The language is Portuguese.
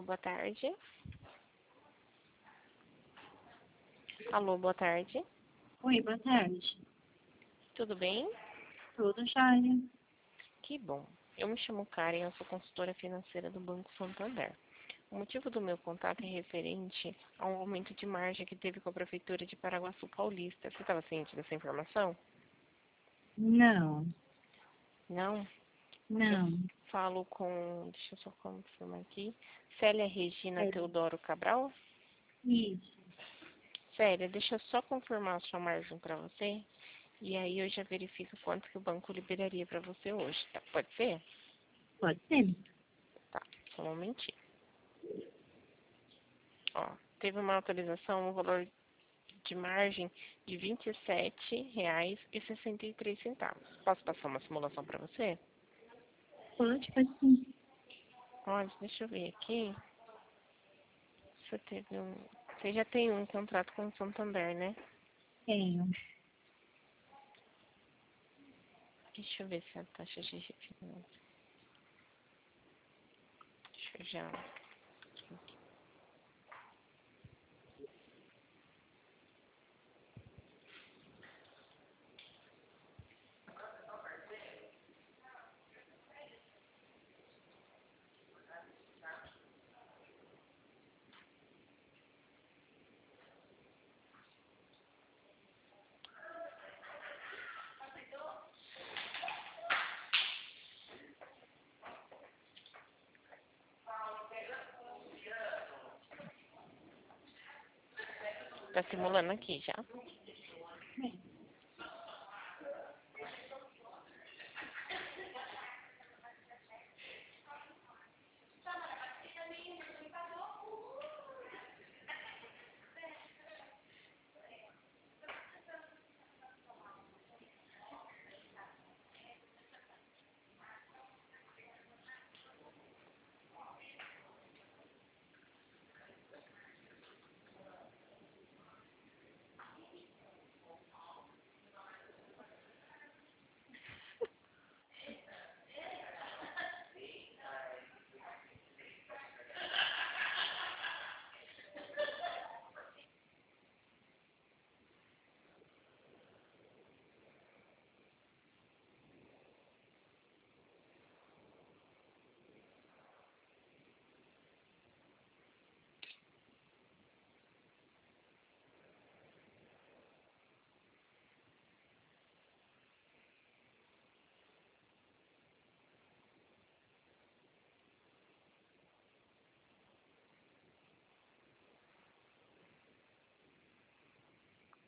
boa tarde. Alô, boa tarde. Oi, boa tarde. Tudo bem? Tudo jóia? Que bom. Eu me chamo Karen, eu sou consultora financeira do Banco Santander. O motivo do meu contato é referente a um aumento de margem que teve com a Prefeitura de Paraguaçu Paulista. Você estava ciente dessa informação? Não, Não? Eu não. falo com, deixa eu só confirmar aqui, Célia Regina É Teodoro Cabral? isso. Célia, deixa eu só confirmar a sua margem para você. E aí eu já verifico quanto que o banco liberaria para você hoje, tá? Pode ser? Pode ser? Tá, só um momentinho. Ó, teve uma atualização no valor de margem de R$ 27,63. Posso passar uma simulação para você? Pode sim. Olha, deixa eu ver aqui. Você já tem um contrato com o Santander, né? Tenho. Deixa eu ver se a taxa de refinanço. Deixa eu já. Tá simulando aqui já.